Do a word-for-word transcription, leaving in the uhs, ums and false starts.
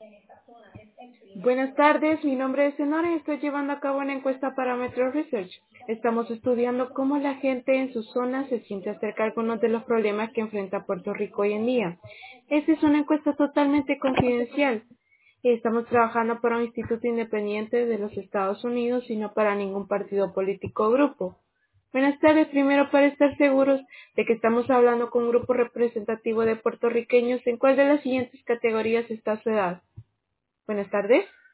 Buenas tardes, mi nombre es Enora y estoy llevando a cabo una encuesta para Metro Research. Estamos estudiando cómo la gente en su zona se siente acerca de algunos de los problemas que enfrenta Puerto Rico hoy en día. Esta es una encuesta totalmente confidencial. Estamos trabajando para un instituto independiente de los Estados Unidos y no para ningún partido político o grupo. Buenas tardes, primero para estar seguros de que estamos hablando con un grupo representativo de puertorriqueños, ¿en cuál de las siguientes categorías está su edad? Buenas tardes.